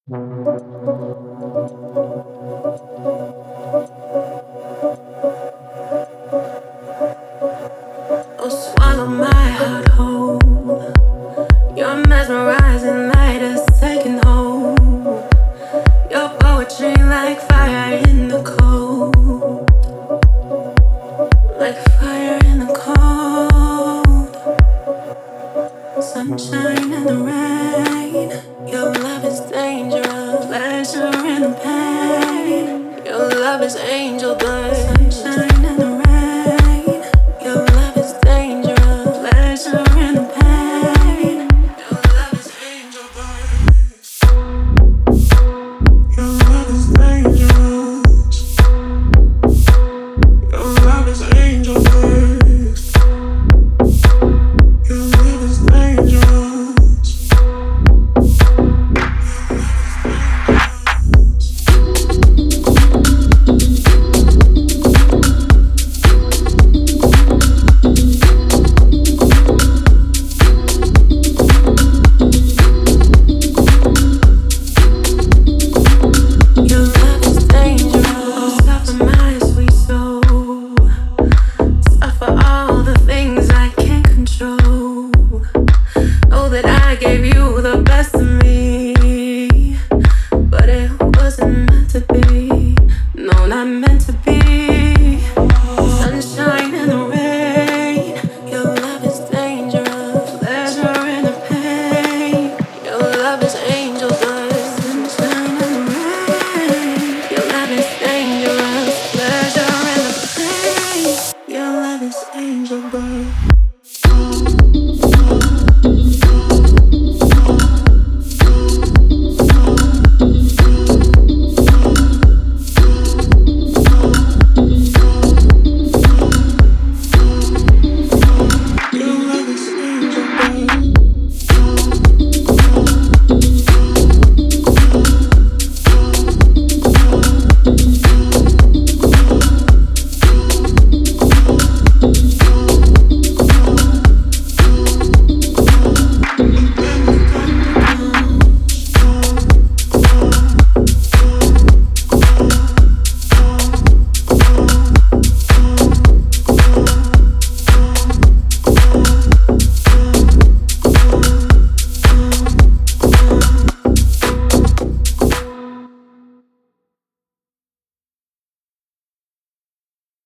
Oh, swallow my heart whole. You're mesmerizing, light is taking hold. Your poetry like fire in the cold, like fire in the cold. Sunshine and the rain. Your love is dangerous, pleasure and the pain. Your love is angel dust. Sunshine